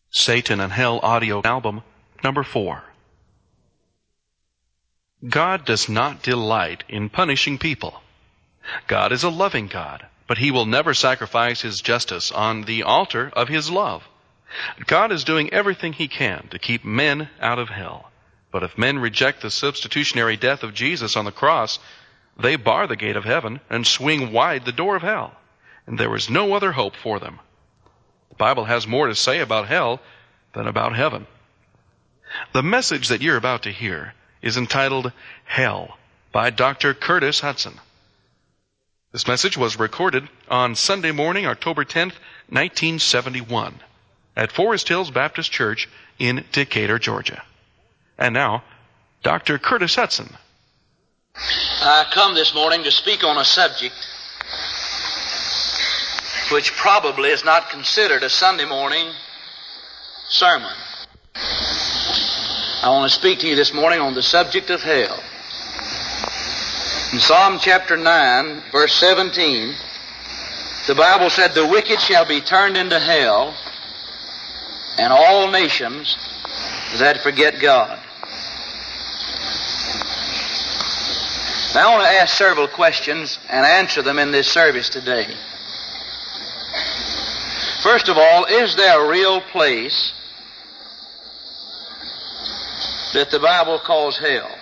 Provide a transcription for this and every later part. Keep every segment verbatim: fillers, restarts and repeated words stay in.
Satan and Hell audio album number four. God does not delight in punishing people. God is a loving God, but He will never sacrifice His justice on the altar of His love. God is doing everything He can to keep men out of hell. But if men reject the substitutionary death of Jesus on the cross, they bar the gate of heaven and swing wide the door of hell, and there is no other hope for them. The Bible has more to say about hell than about heaven. The message that you're about to hear is entitled Hell by Doctor Curtis Hudson. This message was recorded on Sunday morning, October tenth, nineteen seventy-one, at Forest Hills Baptist Church in Decatur, Georgia. And now, Doctor Curtis Hudson. I come this morning to speak on a subject which probably is not considered a Sunday morning sermon. I want to speak to you this morning on the subject of hell. In Psalm chapter nine, verse seventeen, the Bible said, "The wicked shall be turned into hell, and all nations that forget God." Now I want to ask several questions and answer them in this service today. First of all, is there a real place that the Bible calls hell?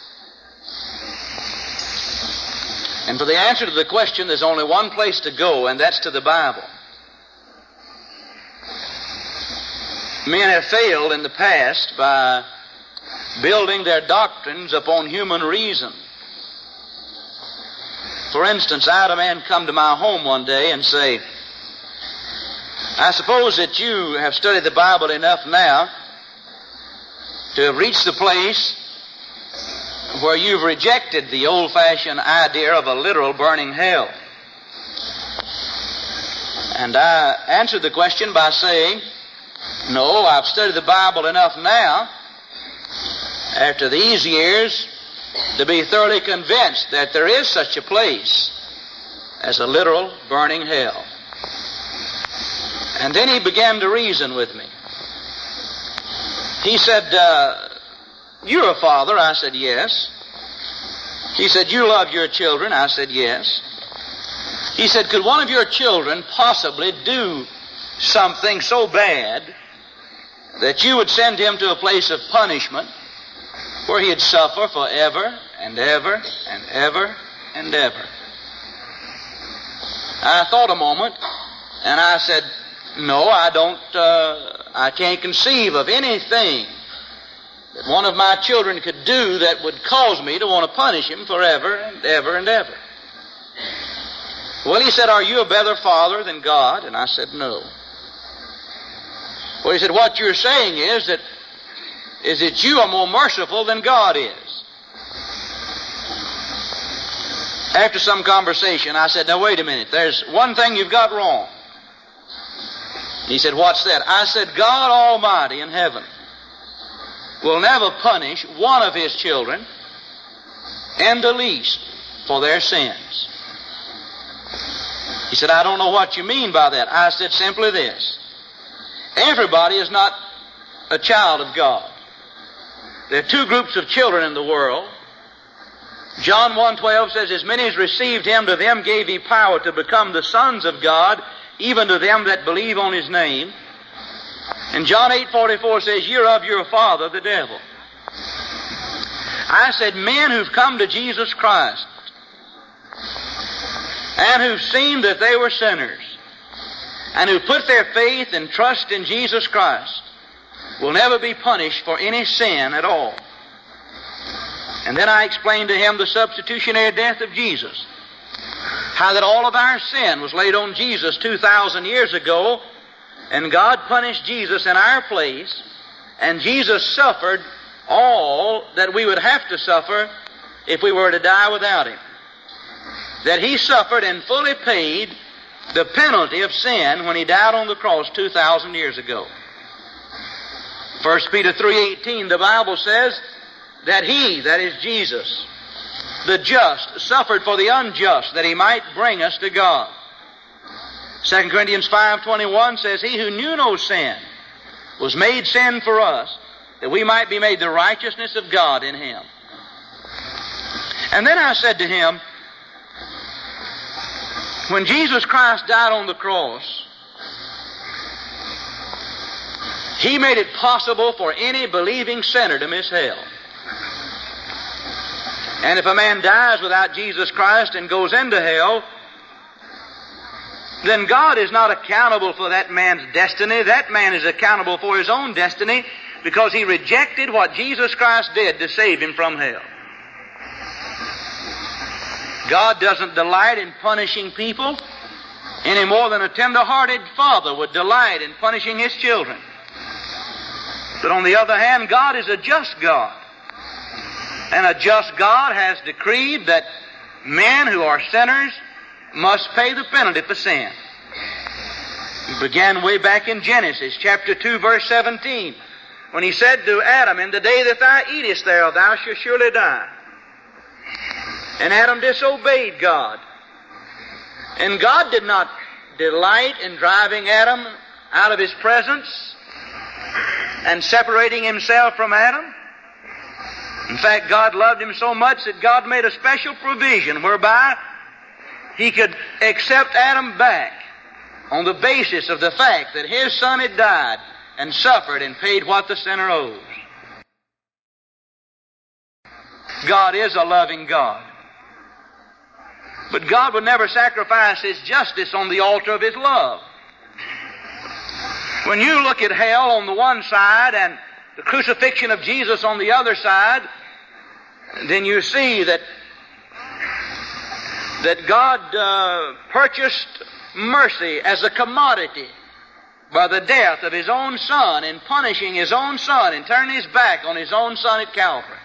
And for the answer to the question, there's only one place to go, and that's to the Bible. Men have failed in the past by building their doctrines upon human reason. For instance, I had a man come to my home one day and say, "I suppose that you have studied the Bible enough now to have reached the place where you've rejected the old-fashioned idea of a literal burning hell." And I answered the question by saying, "No, I've studied the Bible enough now, after these years, to be thoroughly convinced that there is such a place as a literal burning hell." And then he began to reason with me. He said, uh, "You're a father." I said, "Yes." He said, "You love your children." I said, "Yes." He said, "Could one of your children possibly do something so bad that you would send him to a place of punishment where he'd suffer forever and ever and ever and ever?" I thought a moment, and I said, "No, I don't, uh, I can't conceive of anything that one of my children could do that would cause me to want to punish him forever and ever and ever." Well, he said, "Are you a better father than God?" And I said, "No." Well, he said, "What you're saying is that is that you are more merciful than God is." After some conversation, I said, "Now wait a minute, there's one thing you've got wrong." He said, "What's that?" I said, "God Almighty in heaven will never punish one of His children in the least for their sins." He said, "I don't know what you mean by that." I said, "Simply this. Everybody is not a child of God. There are two groups of children in the world. John one twelve says, "As many as received Him, to them gave He power to become the sons of God, even to them that believe on His name." And John eight forty-four says, "You're of your father, the devil." I said, men who've come to Jesus Christ and who've seen that they were sinners and who put their faith and trust in Jesus Christ will never be punished for any sin at all. And then I explained to him the substitutionary death of Jesus, how that all of our sin was laid on Jesus two thousand years ago, and God punished Jesus in our place, and Jesus suffered all that we would have to suffer if we were to die without Him. That He suffered and fully paid the penalty of sin when He died on the cross two thousand years ago. First Peter three eighteen, the Bible says that He, that is Jesus, the just, suffered for the unjust, that He might bring us to God. Second Corinthians five twenty-one says, "He who knew no sin was made sin for us, that we might be made the righteousness of God in Him. And then I said to him, when Jesus Christ died on the cross, He made it possible for any believing sinner to miss hell. And if a man dies without Jesus Christ and goes into hell, then God is not accountable for that man's destiny. That man is accountable for his own destiny because he rejected what Jesus Christ did to save him from hell. God doesn't delight in punishing people any more than a tender-hearted father would delight in punishing his children. But on the other hand, God is a just God. And a just God has decreed that men who are sinners must pay the penalty for sin. It began way back in Genesis chapter two, verse seventeen, when He said to Adam, "In the day that thou eatest thereof, thou shalt surely die." And Adam disobeyed God. And God did not delight in driving Adam out of His presence and separating Himself from Adam. In fact, God loved him so much that God made a special provision whereby He could accept Adam back on the basis of the fact that his son had died and suffered and paid what the sinner owes. God is a loving God. But God would never sacrifice His justice on the altar of His love. When you look at hell on the one side and the crucifixion of Jesus on the other side, then you see that that God uh, purchased mercy as a commodity by the death of His own Son and punishing His own Son and turning His back on His own Son at Calvary.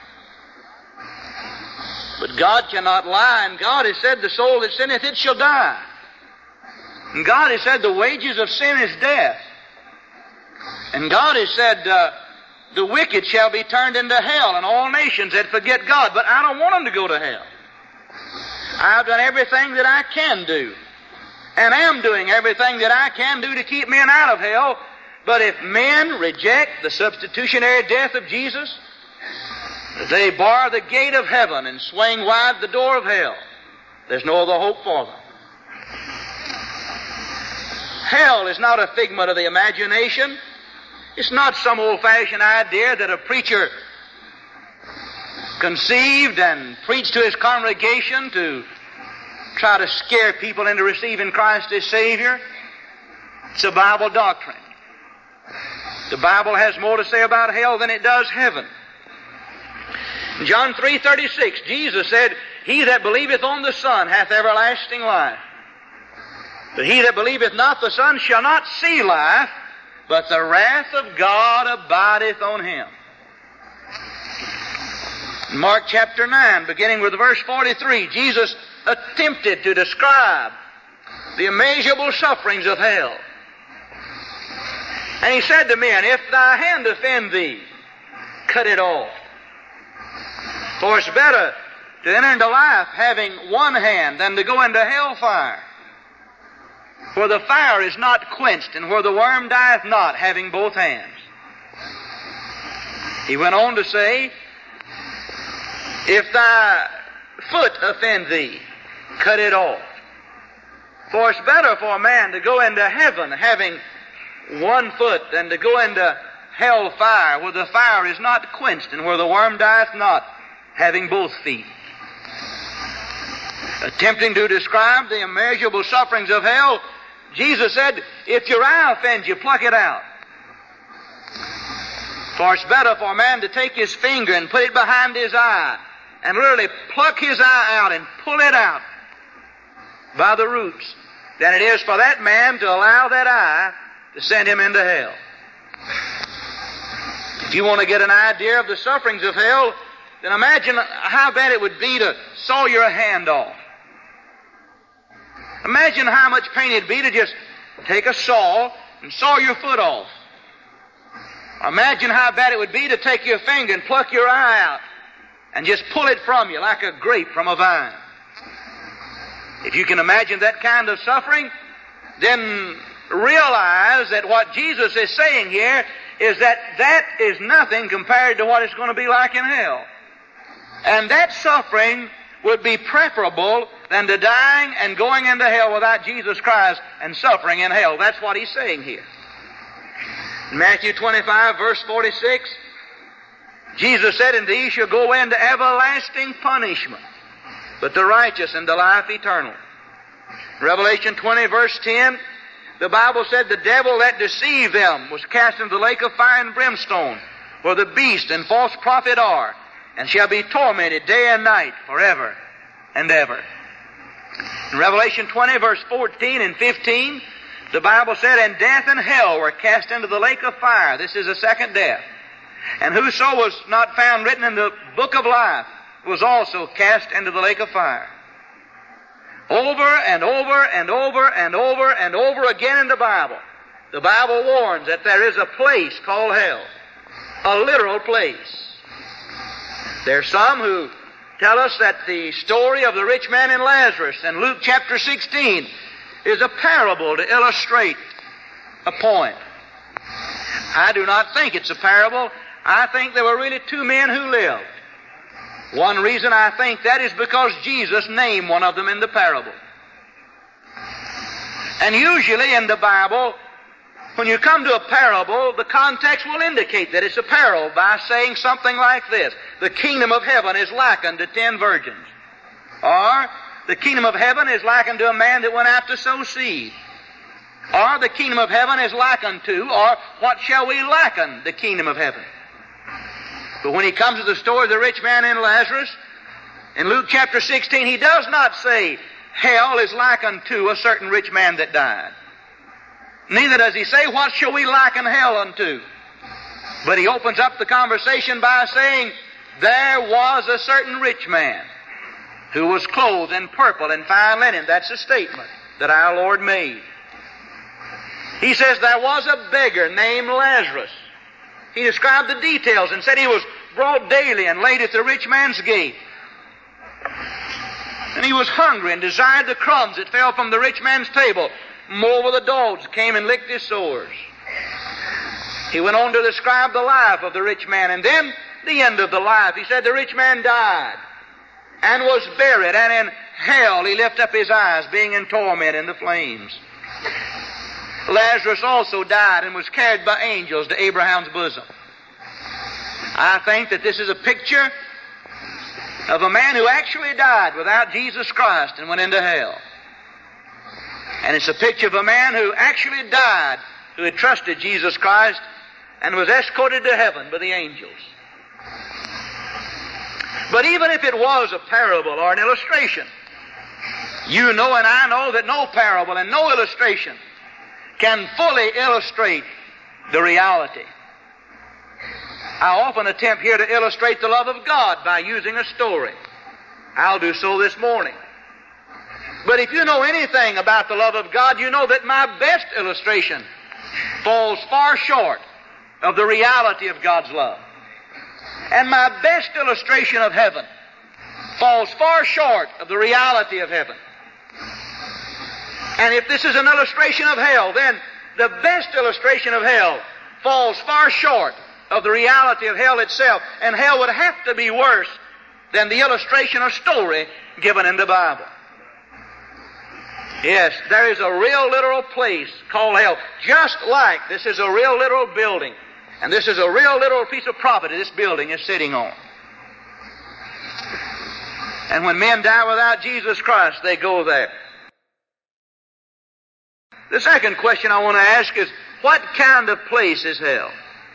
But God cannot lie, and God has said, "The soul that sinneth, it shall die." And God has said, "The wages of sin is death." And God has said, uh, "The wicked shall be turned into hell, and all nations that forget God." But I don't want them to go to hell. I've done everything that I can do, and am doing everything that I can do to keep men out of hell. But if men reject the substitutionary death of Jesus, they bar the gate of heaven and swing wide the door of hell. There's no other hope for them. Hell is not a figment of the imagination. It's not some old-fashioned idea that a preacher conceived and preached to his congregation to try to scare people into receiving Christ as Savior. It's a Bible doctrine. The Bible has more to say about hell than it does heaven. In John three thirty-six, Jesus said, "He that believeth on the Son hath everlasting life. But he that believeth not the Son shall not see life, but the wrath of God abideth on him." In Mark chapter nine, beginning with verse forty-three, Jesus attempted to describe the immeasurable sufferings of hell. And He said to men, "If thy hand offend thee, cut it off. For it's better to enter into life having one hand than to go into hellfire. For the fire is not quenched, and where the worm dieth not, having both hands." He went on to say, "If thy foot offend thee, cut it off. For it's better for a man to go into heaven having one foot than to go into hellfire, where the fire is not quenched, and where the worm dieth not, having both feet." Attempting to describe the immeasurable sufferings of hell, Jesus said, "If your eye offends you, pluck it out. For it's better for a man to take his finger and put it behind his eye, and literally pluck his eye out and pull it out by the roots, than it is for that man to allow that eye to send him into hell." If you want to get an idea of the sufferings of hell, then imagine how bad it would be to saw your hand off. Imagine how much pain it'd be to just take a saw and saw your foot off. Imagine how bad it would be to take your finger and pluck your eye out and just pull it from you like a grape from a vine. If you can imagine that kind of suffering, then realize that what Jesus is saying here is that that is nothing compared to what it's going to be like in hell. And that suffering would be preferable than to dying and going into hell without Jesus Christ and suffering in hell. That's what he's saying here. In Matthew twenty-five, verse forty-six, Jesus said, "And these shall go into everlasting punishment, but the righteous into life eternal." Revelation twenty, verse ten, the Bible said, "The devil that deceived them was cast into the lake of fire and brimstone, where the beast and false prophet are, and shall be tormented day and night forever and ever." In Revelation twenty, verse fourteen and fifteen, the Bible said, "And death and hell were cast into the lake of fire." This is the second death. "And whoso was not found written in the book of life was also cast into the lake of fire." Over and over and over and over and over again in the Bible, the Bible warns that there is a place called hell, a literal place. There are some who tell us that the story of the rich man and Lazarus in Luke chapter sixteen is a parable to illustrate a point. I do not think it's a parable. I think there were really two men who lived. One reason I think that is because Jesus named one of them in the parable. And usually in the Bible, when you come to a parable, the context will indicate that it's a parable by saying something like this: "The kingdom of heaven is likened to ten virgins." Or, "The kingdom of heaven is likened to a man that went out to sow seed." Or, "The kingdom of heaven is likened to," or, "What shall we liken the kingdom of heaven?" But when he comes to the story of the rich man and Lazarus, in Luke chapter sixteen, he does not say, "Hell is likened to a certain rich man that died." Neither does he say, "What shall we liken hell unto?" But he opens up the conversation by saying, "There was a certain rich man who was clothed in purple and fine linen." That's a statement that our Lord made. He says there was a beggar named Lazarus. He described the details and said he was brought daily and laid at the rich man's gate. And he was hungry and desired the crumbs that fell from the rich man's table. Moreover, the dogs came and licked his sores. He went on to describe the life of the rich man, and then the end of the life. He said the rich man died and was buried, and in hell he lifted up his eyes, being in torment in the flames. Lazarus also died and was carried by angels to Abraham's bosom. I think that this is a picture of a man who actually died without Jesus Christ and went into hell. And it's a picture of a man who actually died, who had trusted Jesus Christ and was escorted to heaven by the angels. But even if it was a parable or an illustration, you know and I know that no parable and no illustration can fully illustrate the reality. I often attempt here to illustrate the love of God by using a story. I'll do so this morning. But if you know anything about the love of God, you know that my best illustration falls far short of the reality of God's love. And my best illustration of heaven falls far short of the reality of heaven. And if this is an illustration of hell, then the best illustration of hell falls far short of the reality of hell itself. And hell would have to be worse than the illustration or story given in the Bible. Yes, there is a real literal place called hell, just like this is a real literal building. And this is a real literal piece of property this building is sitting on. And when men die without Jesus Christ, they go there. The second question I want to ask is, what kind of place is hell?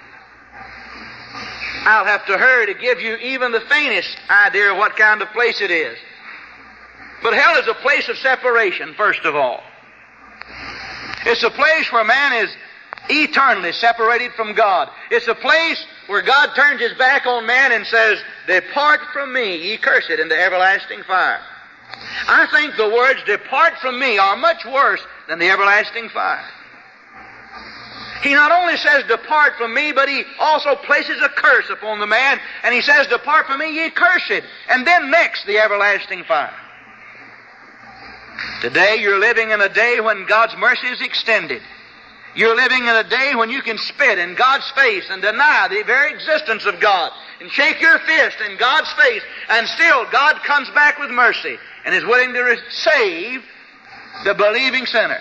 I'll have to hurry to give you even the faintest idea of what kind of place it is. But hell is a place of separation, first of all. It's a place where man is eternally separated from God. It's a place where God turns His back on man and says, "Depart from me, ye cursed, into everlasting fire." I think the words "depart from me" are much worse than the everlasting fire. He not only says, "Depart from me," but He also places a curse upon the man, and He says, "Depart from me, ye cursed," and then next the everlasting fire. Today you're living in a day when God's mercy is extended. You're living in a day when you can spit in God's face and deny the very existence of God and shake your fist in God's face, and still God comes back with mercy and is willing to re- save the believing sinner.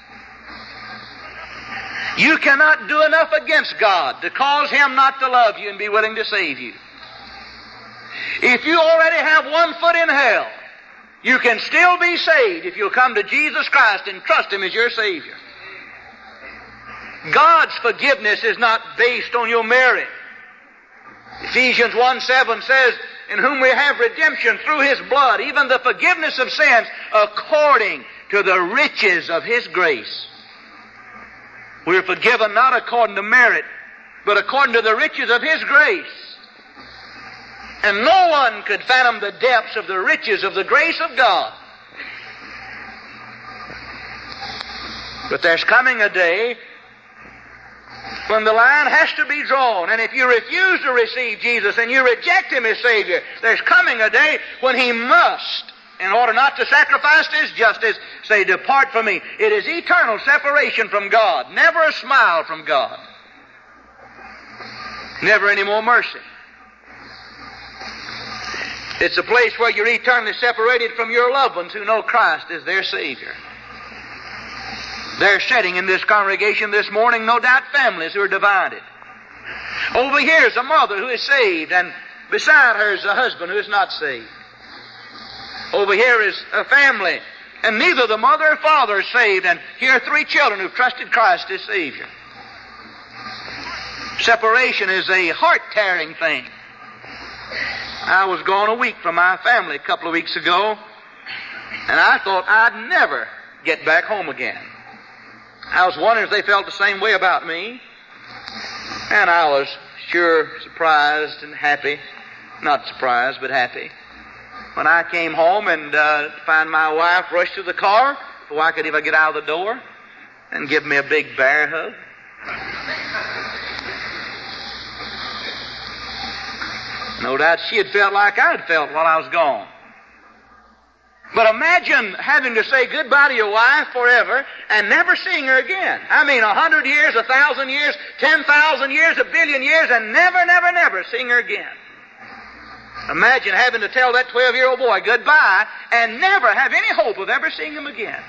You cannot do enough against God to cause Him not to love you and be willing to save you. If you already have one foot in hell, you can still be saved if you'll come to Jesus Christ and trust Him as your Savior. God's forgiveness is not based on your merit. Ephesians one seven says, in whom we have redemption through His blood, even the forgiveness of sins according to the riches of His grace. We're forgiven not according to merit, but according to the riches of His grace. And no one could fathom the depths of the riches of the grace of God. But there's coming a day when the line has to be drawn, and if you refuse to receive Jesus and you reject Him as Savior, there's coming a day when He must, in order not to sacrifice His justice, say, depart from me. It is eternal separation from God, never a smile from God, never any more mercy. It's a place where you're eternally separated from your loved ones who know Christ as their Savior. They're sitting in this congregation this morning, no doubt families who are divided. Over here is a mother who is saved, and beside her is a husband who is not saved. Over here is a family, and neither the mother or father is saved, and here are three children who've trusted Christ as Savior. Separation is a heart-tearing thing. I was gone a week from my family a couple of weeks ago, and I thought I'd never get back home again. I was wondering if they felt the same way about me, and I was sure surprised and happy, not surprised, but happy, when I came home and uh, find my wife rushed to the car before I could even get out of the door and give me a big bear hug. No doubt she had felt like I'd felt while I was gone. But imagine having to say goodbye to your wife forever and never seeing her again. I mean, a hundred years, a thousand years, ten thousand years, a billion years, and never, never, never seeing her again. Imagine having to tell that twelve-year-old boy goodbye and never have any hope of ever seeing him again.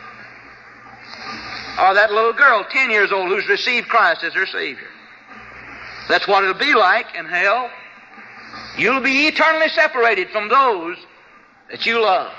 Or that little girl, ten years old, who's received Christ as her Savior. That's what it'll be like in hell. You'll be eternally separated from those that you love.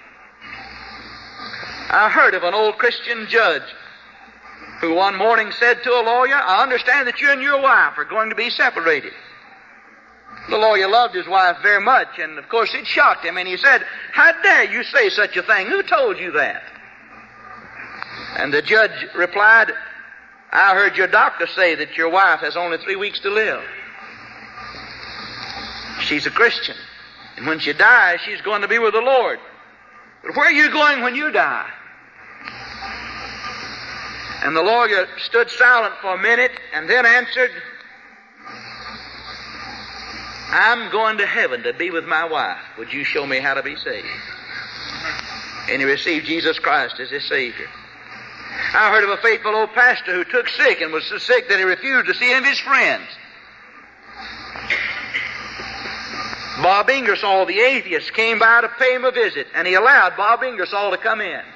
I heard of an old Christian judge who one morning said to a lawyer, I understand that you and your wife are going to be separated. The lawyer loved his wife very much, and of course it shocked him, and he said, how dare you say such a thing? Who told you that? And the judge replied, I heard your doctor say that your wife has only three weeks to live. She's a Christian, and when she dies, she's going to be with the Lord. But where are you going when you die? And the lawyer stood silent for a minute and then answered, I'm going to heaven to be with my wife. Would you show me how to be saved? And he received Jesus Christ as his Savior. I heard of a faithful old pastor who took sick and was so sick that he refused to see any of his friends. Bob Ingersoll, the atheist, came by to pay him a visit, and he allowed Bob Ingersoll to come in.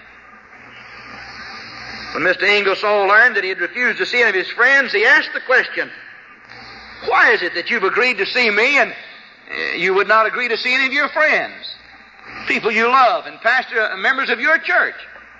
When Mister Ingersoll learned that he had refused to see any of his friends, he asked the question, why is it that you've agreed to see me and you would not agree to see any of your friends, people you love, and pastor, members of your church?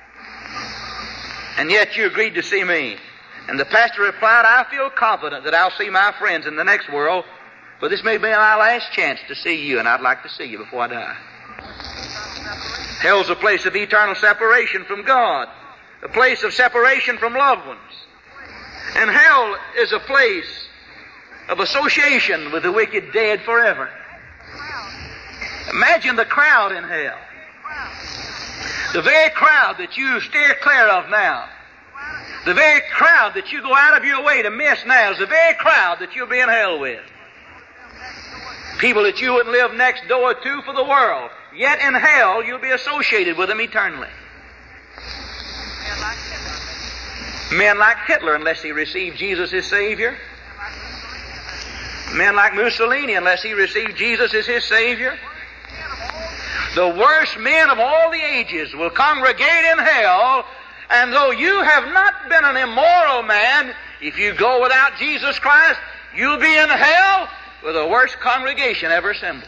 And yet you agreed to see me. And the pastor replied, I feel confident that I'll see my friends in the next world, but this may be my last chance to see you, and I'd like to see you before I die. Hell's a place of eternal separation from God, a place of separation from loved ones. And hell is a place of association with the wicked dead forever. Imagine the crowd in hell. The very crowd that you steer clear of now. The very crowd that you go out of your way to miss now is the very crowd that you'll be in hell with. People that you wouldn't live next door to for the world. Yet in hell, you'll be associated with them eternally. Men like Hitler, unless he received Jesus as Savior. Men like Mussolini, unless he received Jesus as his Savior. The worst men of all the ages will congregate in hell, and though you have not been an immoral man, if you go without Jesus Christ, you'll be in hell with the worst congregation ever assembled.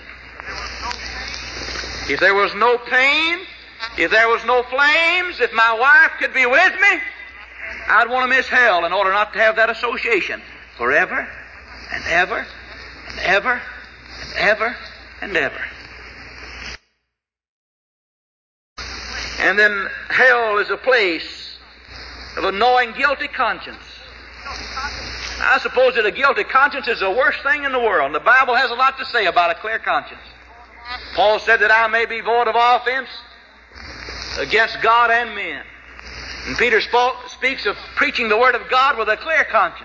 If there was no pain, if there was no flames, if my wife could be with me, I'd want to miss hell in order not to have that association forever and ever and ever and ever and ever. And then hell is a place of a gnawing guilty conscience. I suppose that a guilty conscience is the worst thing in the world. And the Bible has a lot to say about a clear conscience. Paul said that I may be void of offense against God and men. And Peter spoke, speaks of preaching the Word of God with a clear conscience.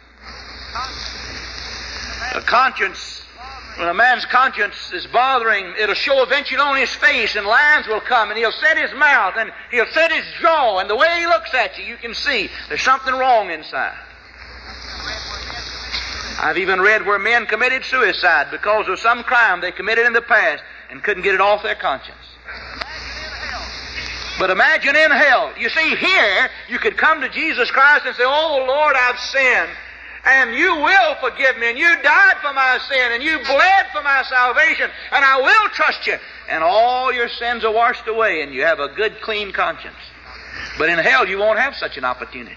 A conscience, when a man's conscience is bothering, it'll show eventually on his face, and lines will come, and he'll set his mouth, and he'll set his jaw, and the way he looks at you, you can see there's something wrong inside. I've even read where men committed suicide because of some crime they committed in the past and couldn't get it off their conscience. But imagine in hell. You see, here, you could come to Jesus Christ and say, "Oh, Lord, I've sinned, and you will forgive me, and you died for my sin, and you bled for my salvation, and I will trust you." And all your sins are washed away, and you have a good, clean conscience. But in hell, you won't have such an opportunity.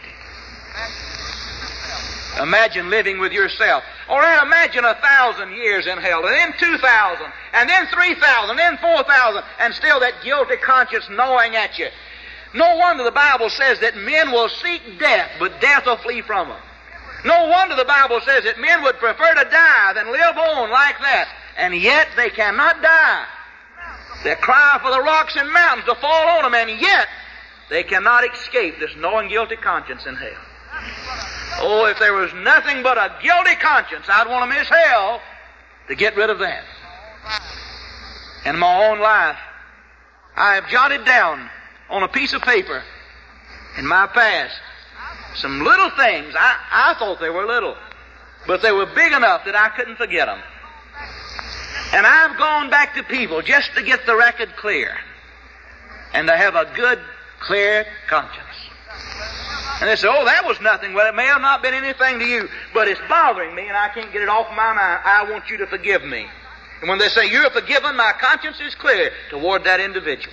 Imagine living with yourself. Or imagine a thousand years in hell, and then two thousand, and then three thousand, and then four thousand, and still that guilty conscience gnawing at you. No wonder the Bible says that men will seek death, but death will flee from them. No wonder the Bible says that men would prefer to die than live on like that, and yet they cannot die. They cry for the rocks and mountains to fall on them, and yet they cannot escape this gnawing guilty conscience in hell. Oh, if there was nothing but a guilty conscience, I'd want to miss hell to get rid of that. In my own life, I have jotted down on a piece of paper in my past some little things. I, I thought they were little, but they were big enough that I couldn't forget them. And I've gone back to people just to get the record clear and to have a good, clear conscience. And they say, "Oh, that was nothing." Well, it may have not been anything to you, but it's bothering me and I can't get it off my mind. I want you to forgive me. And when they say, "You're forgiven," my conscience is clear toward that individual.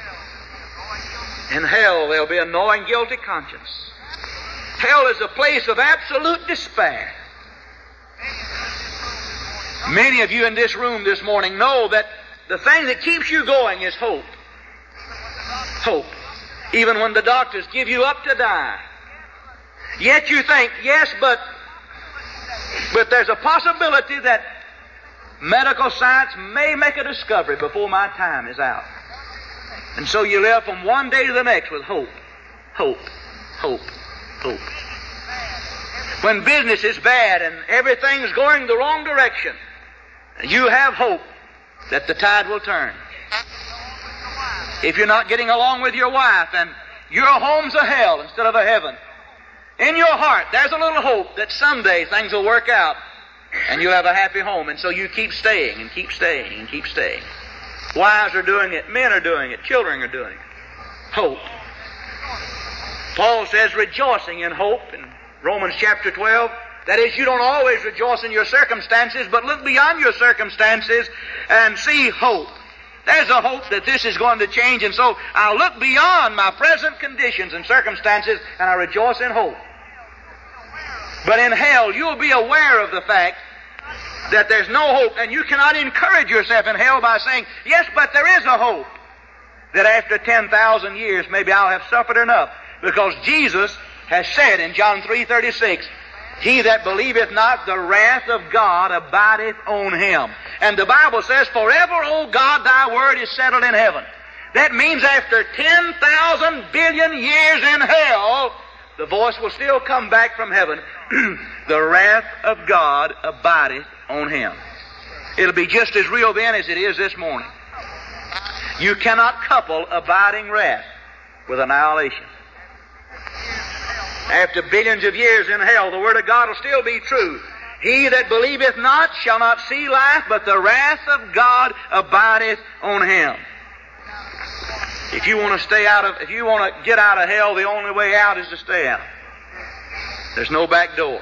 In hell, there'll be a gnawing, guilty conscience. Hell is a place of absolute despair. Many of you in this room this morning know that the thing that keeps you going is hope. Hope. Even when the doctors give you up to die. Yet you think, yes, but, but there's a possibility that medical science may make a discovery before my time is out. And so you live from one day to the next with hope, hope, hope, hope. When business is bad and everything's going the wrong direction, you have hope that the tide will turn. If you're not getting along with your wife and your home's a hell instead of a heaven, in your heart there's a little hope that someday things will work out and you'll have a happy home. And so you keep staying and keep staying and keep staying. Wives are doing it, men are doing it, children are doing it. Hope. Paul says rejoicing in hope in Romans chapter twelve. That is, you don't always rejoice in your circumstances, but look beyond your circumstances and see hope. There's a hope that this is going to change, and so I'll look beyond my present conditions and circumstances and I rejoice in hope. But in hell, you'll be aware of the fact that there's no hope, and you cannot encourage yourself in hell by saying, "Yes, but there is a hope that after ten thousand years maybe I'll have suffered enough," because Jesus has said in John three thirty-six, "He that believeth not, the wrath of God abideth on him." And the Bible says, "Forever, O God, thy word is settled in heaven." That means after ten thousand billion years in hell, the voice will still come back from heaven. "The wrath of God abideth on him." It'll be just as real then as it is this morning. You cannot couple abiding wrath with annihilation. After billions of years in hell, the Word of God will still be true. He that believeth not shall not see life, but the wrath of God abideth on him. If you want to stay out of, if you want to get out of hell, the only way out is to stay out. There's no back door.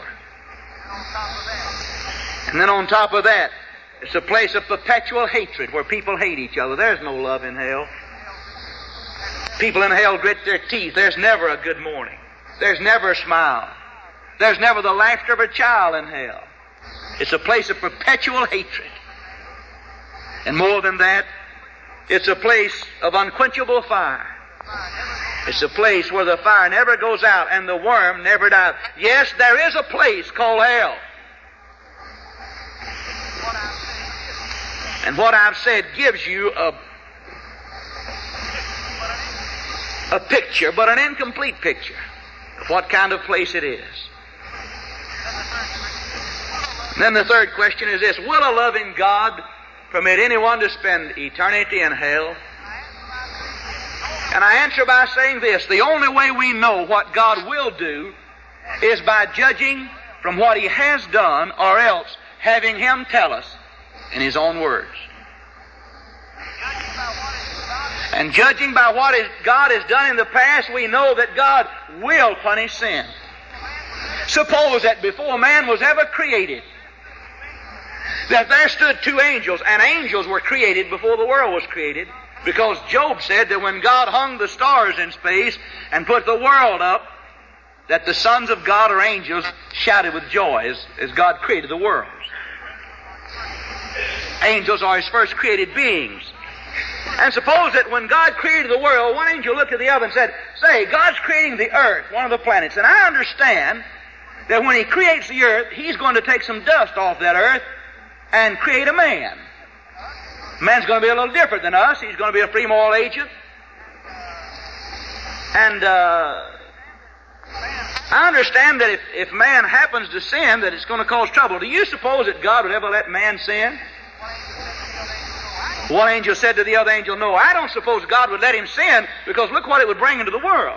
And then on top of that, it's a place of perpetual hatred where people hate each other. There's no love in hell. People in hell grit their teeth. There's never a good morning. There's never a smile. There's never the laughter of a child in hell. It's a place of perpetual hatred. And more than that, it's a place of unquenchable fire. It's a place where the fire never goes out and the worm never dies. Yes, there is a place called hell. And what I've said gives you a, a picture, but an incomplete picture of what kind of place it is. Then the third question is this: will a loving God permit anyone to spend eternity in hell? And I answer by saying this: the only way we know what God will do is by judging from what He has done, or else having Him tell us in His own words. And judging by what God has done in the past, we know that God will punish sin. Suppose that before man was ever created, that there stood two angels, and angels were created before the world was created, because Job said that when God hung the stars in space and put the world up, that the sons of God or angels shouted with joy as, as God created the worlds. Angels are His first created beings. And suppose that when God created the world, one angel looked at the other and said, say, God's creating the earth, one of the planets, and I understand that when He creates the earth, He's going to take some dust off that earth and create a man. Man's going to be a little different than us. He's going to be a free moral agent. And uh, I understand that if, if man happens to sin, that it's going to cause trouble. Do you suppose that God would ever let man sin? One angel said to the other angel, no, I don't suppose God would let him sin, because look what it would bring into the world.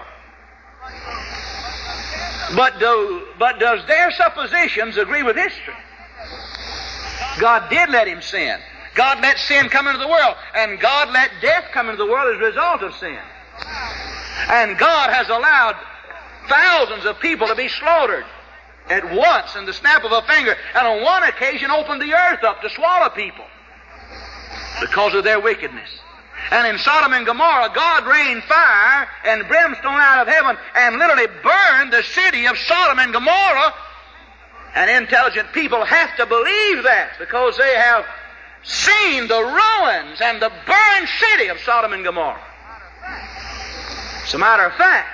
But, do, but does their suppositions agree with history? God did let him sin. God let sin come into the world. And God let death come into the world as a result of sin. And God has allowed thousands of people to be slaughtered at once in the snap of a finger. And on one occasion opened the earth up to swallow people because of their wickedness. And in Sodom and Gomorrah, God rained fire and brimstone out of heaven and literally burned the city of Sodom and Gomorrah. And intelligent people have to believe that, because they have seen the ruins and the burned city of Sodom and Gomorrah. As a matter of fact,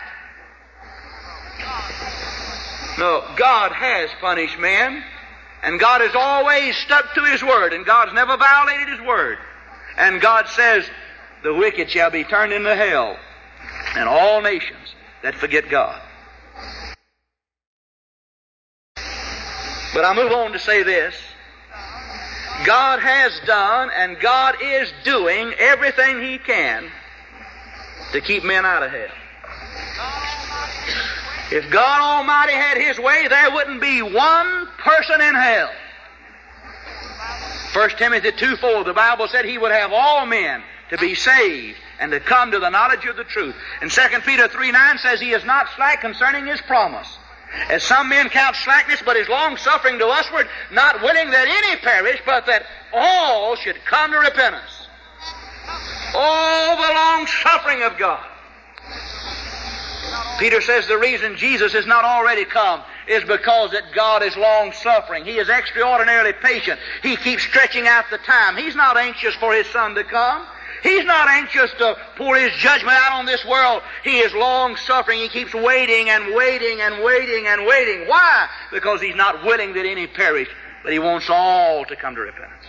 no, God has punished men, and God has always stuck to His word, and God's never violated His word. And God says, the wicked shall be turned into hell, and all nations that forget God. But I move on to say this: God has done and God is doing everything He can to keep men out of hell. If God Almighty had His way, there wouldn't be one person in hell. First Timothy two four, the Bible said He would have all men to be saved and to come to the knowledge of the truth. And Second Peter three nine says He is not slack concerning His promise, as some men count slackness, but is long-suffering to usward, not willing that any perish, but that all should come to repentance. Oh, the long-suffering of God. Peter says the reason Jesus has not already come is because that God is long-suffering. He is extraordinarily patient. He keeps stretching out the time. He's not anxious for His Son to come. He's not anxious to pour His judgment out on this world. He is long-suffering. He keeps waiting and waiting and waiting and waiting. Why? Because He's not willing that any perish, but He wants all to come to repentance.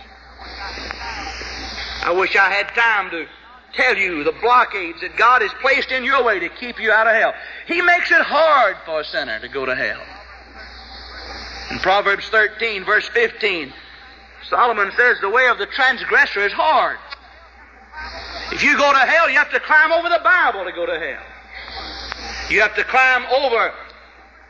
I wish I had time to tell you the blockades that God has placed in your way to keep you out of hell. He makes it hard for a sinner to go to hell. In Proverbs thirteen, verse fifteen, Solomon says the way of the transgressor is hard. If you go to hell, you have to climb over the Bible to go to hell. You have to climb over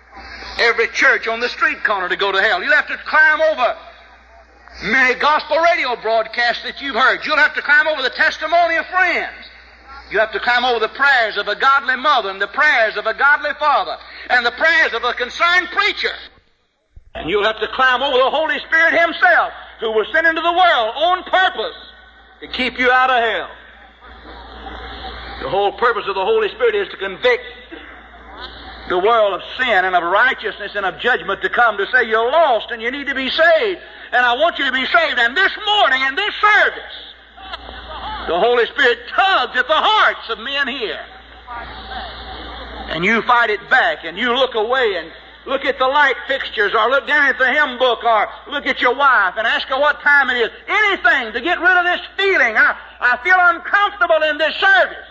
every church on the street corner to go to hell. You'll have to climb over many gospel radio broadcasts that you've heard. You'll have to climb over the testimony of friends. You have to climb over the prayers of a godly mother and the prayers of a godly father and the prayers of a concerned preacher. And you'll have to climb over the Holy Spirit Himself, who was sent into the world on purpose to keep you out of hell. The whole purpose of the Holy Spirit is to convict the world of sin and of righteousness and of judgment to come, to say you're lost and you need to be saved. And I want you to be saved. And this morning in this service, the Holy Spirit tugs at the hearts of men here. And you fight it back and you look away and look at the light fixtures or look down at the hymn book or look at your wife and ask her what time it is. Anything to get rid of this feeling. I, I feel uncomfortable in this service.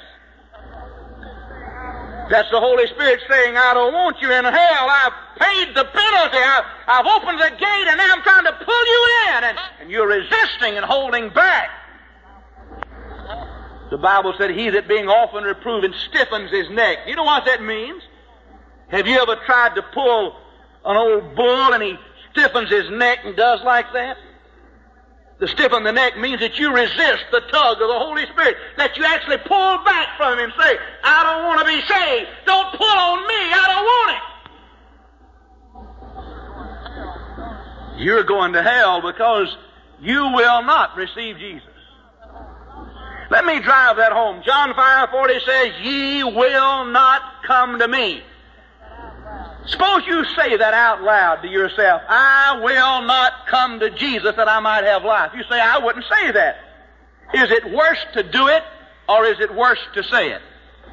That's the Holy Spirit saying, I don't want you in hell. I've paid the penalty. I've, I've opened the gate and now I'm trying to pull you in. And, and you're resisting and holding back. The Bible said, he that being often reproved stiffens his neck. You know what that means? Have you ever tried to pull an old bull and he stiffens his neck and does like that? To stiffen the neck means that you resist the tug of the Holy Spirit, that you actually pull back from Him and say, I don't want to be saved. Don't pull on me. I don't want it. You're going to hell because you will not receive Jesus. Let me drive that home. John five forty says, ye will not come to me. Suppose you say that out loud to yourself. I will not come to Jesus that I might have life. You say, I wouldn't say that. Is it worse to do it or is it worse to say it?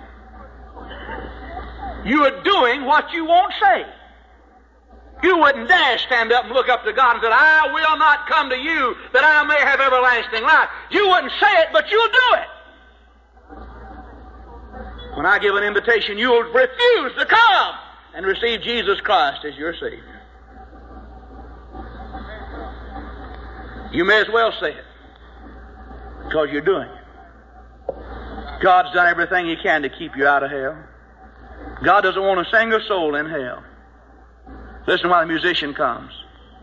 You are doing what you won't say. You wouldn't dare stand up and look up to God and say, I will not come to you that I may have everlasting life. You wouldn't say it, but you'll do it. When I give an invitation, you'll refuse to come and receive Jesus Christ as your Savior. You may as well say it, because you're doing it. God's done everything He can to keep you out of hell. God doesn't want a single soul in hell. Listen while the musician comes.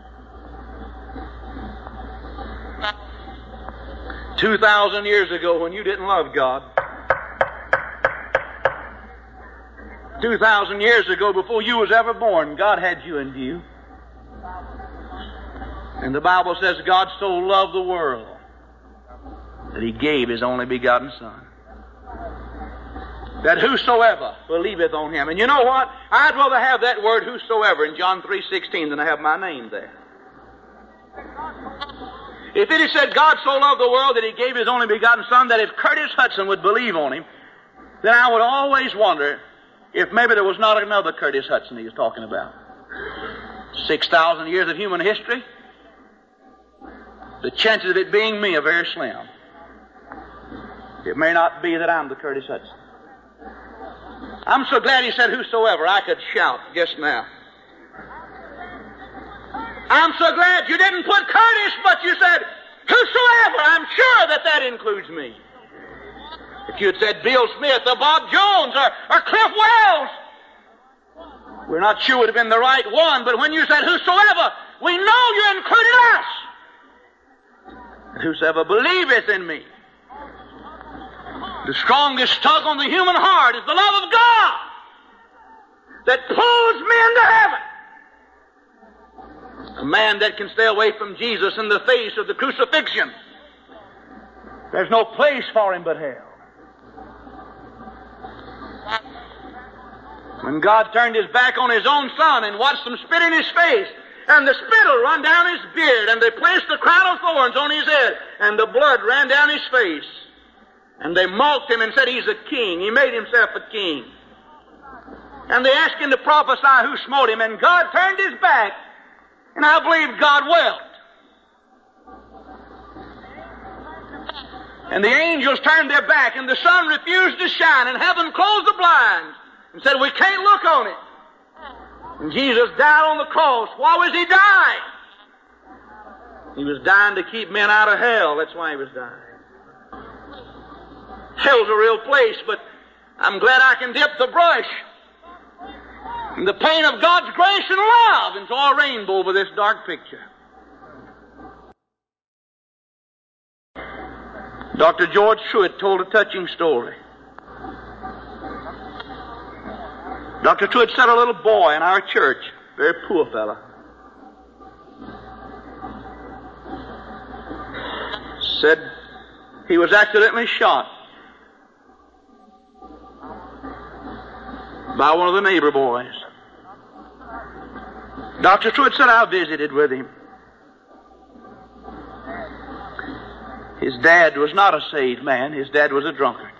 Two thousand years ago, when you didn't love God, Two thousand years ago, before you was ever born, God had you in view. And the Bible says God so loved the world that He gave His only begotten Son, that whosoever believeth on Him. And you know what? I'd rather have that word whosoever in John three sixteen than I have my name there. If it had said God so loved the world that He gave His only begotten Son, that if Curtis Hudson would believe on Him, then I would always wonder if maybe there was not another Curtis Hudson he was talking about. Six thousand years of human history, the chances of it being me are very slim. It may not be that I'm the Curtis Hudson. I'm so glad he said whosoever. I could shout just now. I'm so glad you didn't put Curtis, but you said whosoever. I'm sure that that includes me. If you had said Bill Smith or Bob Jones or, or Cliff Wells, we're not sure it would have been the right one, but when you said whosoever, we know you included us. Whosoever believeth in me. The strongest tug on the human heart is the love of God that pulls men to heaven. A man that can stay away from Jesus in the face of the crucifixion, there's no place for him but hell. When God turned His back on His own Son and watched them spit in His face, and the spittle run down His beard, and they placed the crown of thorns on His head, and the blood ran down His face, and they mocked Him and said He's a king. He made Himself a king. And they asked Him to prophesy who smote Him, and God turned His back, and I believe God wept. And the angels turned their back, and the sun refused to shine, and heaven closed the blinds, and said, we can't look on it. And Jesus died on the cross. Why was He dying? He was dying to keep men out of hell. That's why He was dying. Hell's a real place, but I'm glad I can dip the brush. And the paint of God's grace and love and draw a rainbow over this dark picture. Doctor George Truett told a touching story. Doctor Truett said a little boy in our church, very poor fellow, said he was accidentally shot by one of the neighbor boys. Doctor Truett said, I visited with him. His dad was not a saved man. His dad was a drunkard.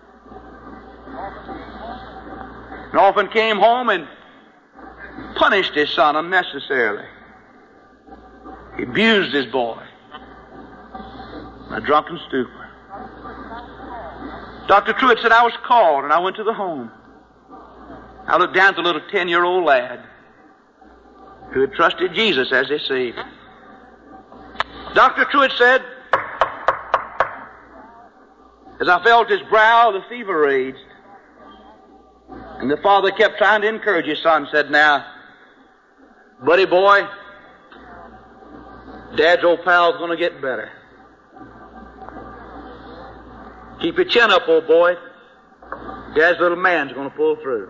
And often came home and punished his son unnecessarily. He abused his boy. A drunken stupor. Doctor Truett said, I was called and I went to the home. I looked down at the little ten-year-old lad who had trusted Jesus as his Savior. Doctor Truett said, as I felt his brow, the fever raged. And the father kept trying to encourage his son, said, now, buddy boy, Dad's old pal's going to get better. Keep your chin up, old boy. Dad's little man's going to pull through.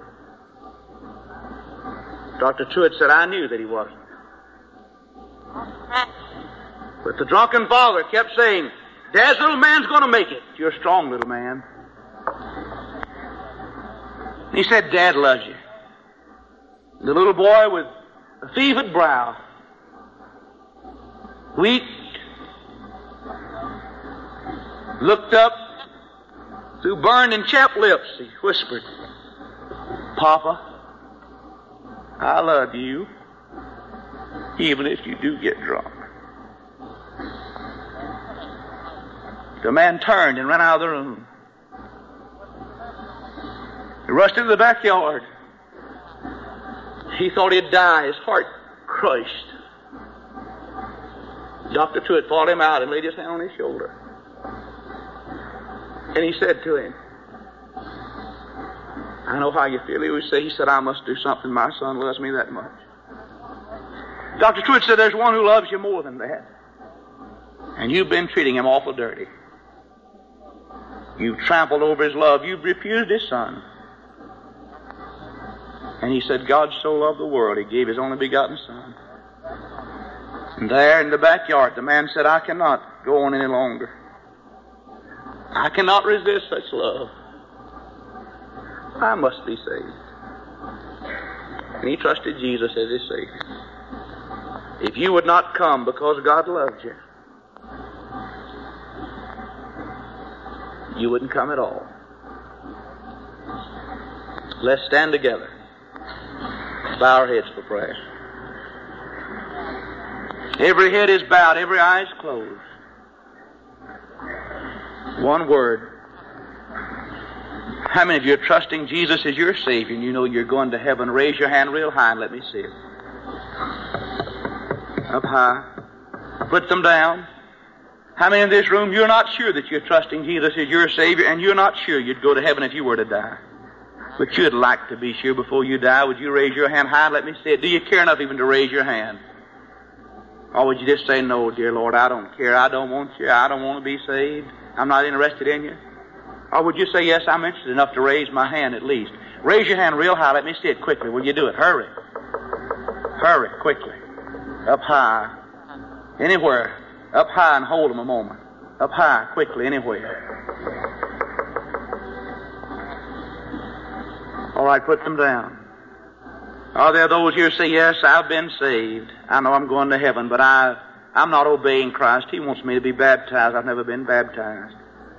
Doctor Truett said, I knew that he wasn't. But the drunken father kept saying, Dad's little man's going to make it. You're a strong little man. He said, Dad loves you. The little boy with a fevered brow, weak, looked up through burned and chapped lips. He whispered, Papa, I love you, even if you do get drunk. The man turned and ran out of the room. He rushed into the backyard. He thought he'd die, his heart crushed. Doctor Truett followed him out and laid his hand on his shoulder. And he said to him, I know how you feel. He would say, he said, I must do something. My son loves me that much. Doctor Truett said, there's one who loves you more than that. And you've been treating him awful dirty. You've trampled over his love. You've refused his son. And he said, God so loved the world, he gave his only begotten son. And there in the backyard, the man said, I cannot go on any longer. I cannot resist such love. I must be saved. And he trusted Jesus as his Savior. If you would not come because God loved you, you wouldn't come at all. Let's stand together. Bow our heads for prayer. Every head is bowed, every eye is closed. One word. How many of you are trusting Jesus as your Savior and you know you're going to heaven? Raise your hand real high and let me see it. Up high. Put them down. How many in this room, you're not sure that you're trusting Jesus as your Savior and you're not sure you'd go to heaven if you were to die? But you'd like to be sure before you die. Would you raise your hand high and let me see it? Do you care enough even to raise your hand? Or would you just say, no, dear Lord, I don't care. I don't want you. I don't want to be saved. I'm not interested in you. Or would you say, yes, I'm interested enough to raise my hand at least? Raise your hand real high. Let me see it quickly. Will you do it? Hurry. Hurry, quickly. Up high. Anywhere. Up high and hold them a moment. Up high, quickly, anywhere. All right, put them down. Are there those here who say, yes, I've been saved. I know I'm going to heaven, but I, I'm not obeying Christ. He wants me to be baptized. I've never been baptized.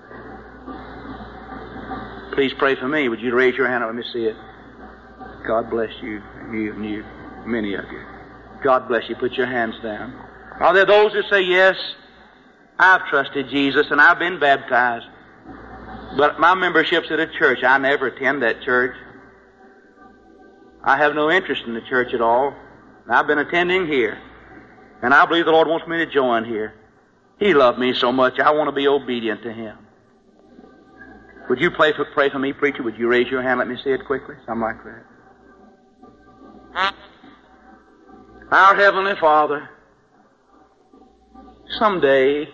Please pray for me. Would you raise your hand and let me see it? God bless you, you and you, many of you. God bless you. Put your hands down. Are there those who say, yes, I've trusted Jesus and I've been baptized, but my membership's at a church. I never attend that church. I have no interest in the church at all. I've been attending here, and I believe the Lord wants me to join here. He loved me so much, I want to be obedient to Him. Would you pray for, pray for me, preacher? Would you raise your hand? Let me see it quickly. Something like that. Our Heavenly Father, someday,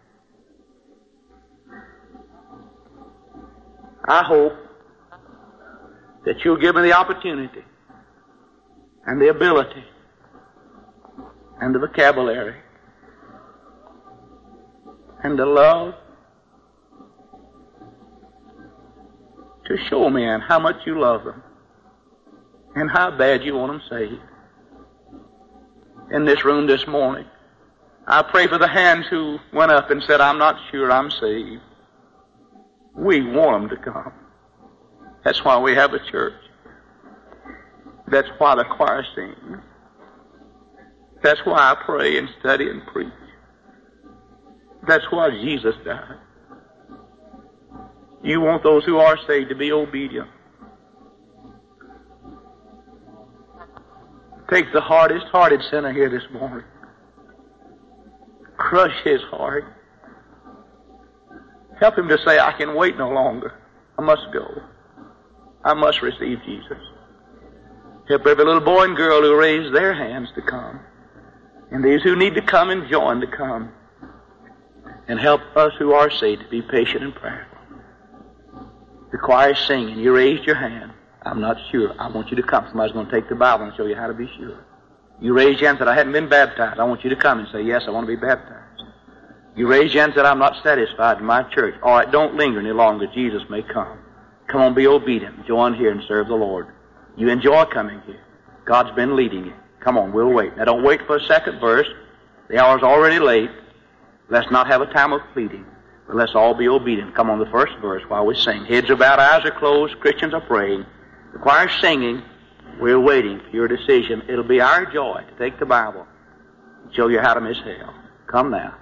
I hope that you'll give me the opportunity and the ability and the vocabulary and the love to show men how much you love them and how bad you want them saved. In this room this morning, I pray for the hands who went up and said, I'm not sure I'm saved. We want them to come. That's why we have a church. That's why the choir sings. That's why I pray and study and preach. That's why Jesus died. You want those who are saved to be obedient. Take the hardest-hearted sinner here this morning. Crush his heart. Help him to say, I can wait no longer. I must go. I must receive Jesus. Help every little boy and girl who raised their hands to come. And these who need to come and join to come. And help us who are saved to be patient and prayerful. The choir is singing. You raised your hand. I'm not sure. I want you to come. Somebody's going to take the Bible and show you how to be sure. You raised your hand and said, I hadn't been baptized. I want you to come and say, yes, I want to be baptized. You raised your hand and said, I'm not satisfied in my church. All right, don't linger any longer. Jesus may come. Come on, be obedient. Join here and serve the Lord. You enjoy coming here. God's been leading you. Come on, we'll wait. Now, don't wait for a second verse. The hour's already late. Let's not have a time of pleading. But let's all be obedient. Come on, the first verse while we sing. Heads are bowed, eyes are closed, Christians are praying. The choir's singing. We're waiting for your decision. It'll be our joy to take the Bible and show you how to miss hell. Come now.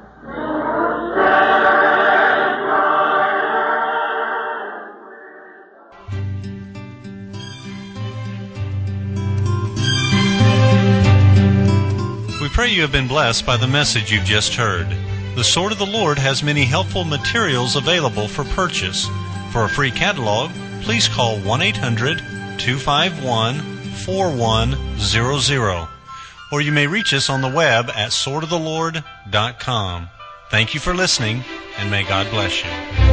We pray you have been blessed by the message you've just heard. The Sword of the Lord has many helpful materials available for purchase. For a free catalog, please call one eight hundred two five one four one zero zero, or you may reach us on the web at sword of the lord dot com. Thank you for listening, and may God bless you.